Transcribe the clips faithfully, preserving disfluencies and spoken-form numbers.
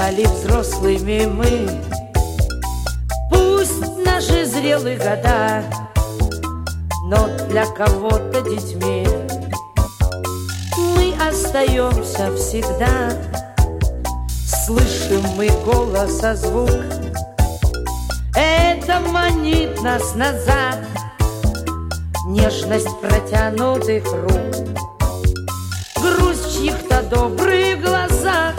стали взрослыми мы. Пусть наши зрелые года, но для кого-то детьми. Мы остаемся всегда, слышим мы голос, а звук это манит нас назад, нежность протянутых рук, грусть в чьих-то добрых глазах.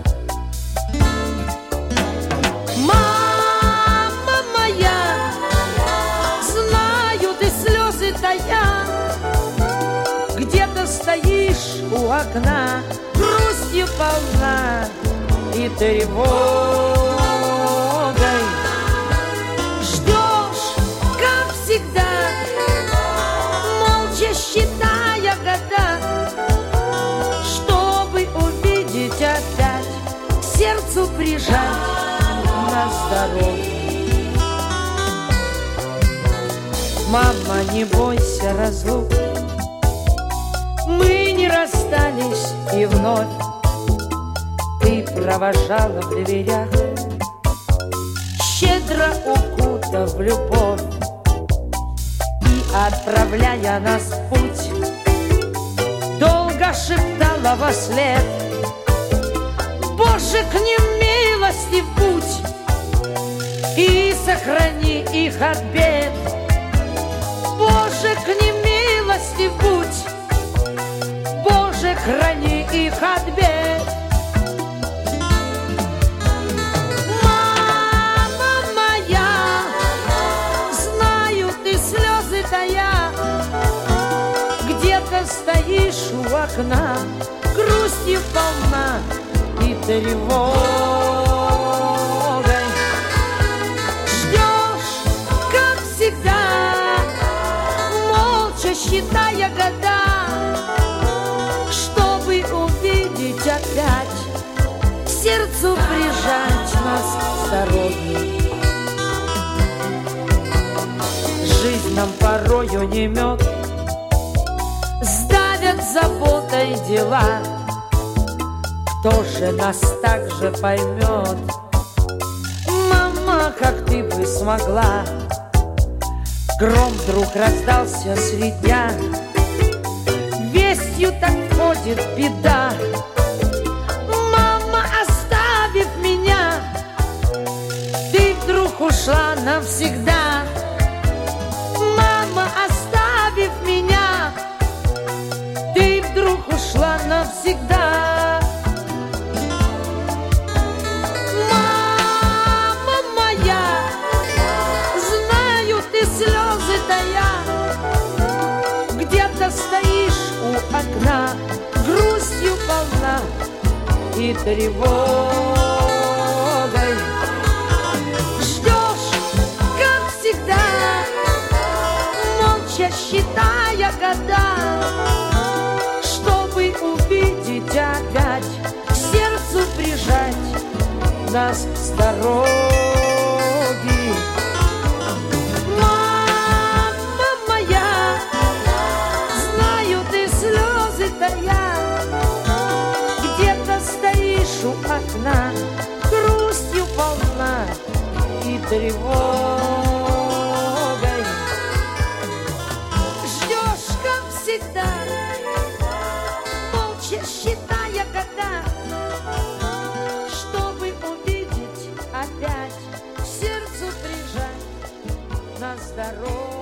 Мама моя, знаю, ты слезы тая, где-то стоишь у окна, грустью полна и тревогой. Ждешь, как всегда, молча считая года, чтобы увидеть опять, к сердцу прижать на здоровье. Мама, не бойся разлук, мы не расстались и вновь ты провожала в дверях, щедро укутав в любовь и отправляя нас в путь, долго шептала вослед: Боже, к ним милостив будь и сохрани их от бед. Боже, к ним милостив будь, Боже, храни их от бед. Мама моя, знаю, ты слезы тая, где-то стоишь у окна, грустью полна и тревогой. Ждешь, как всегда, молча считая года, чтобы увидеть опять, к сердцу прижать нас с дороги. Жизнь нам порою не мед, сдавят заботой дела. Кто же нас так же поймет? Мама, как ты бы смогла? Гром вдруг раздался средь дня, вестью так входит беда. Мама, оставив меня, ты вдруг ушла навсегда. Мама, оставив меня, ты вдруг ушла навсегда. Мама моя, знаю, ты слезы тая, где-то стоишь у окна, грустью полна и тревогой. Ждешь, как всегда, молча считая года, чтобы увидеть опять, к сердцу прижать нас с дороги. Мама моя, знаю, ты слезы тая, где-то стоишь у окна, грустью полна и тревогой. Ждешь, как всегда, молча считая года, чтобы увидеть опять, к сердцу прижать на здоровье.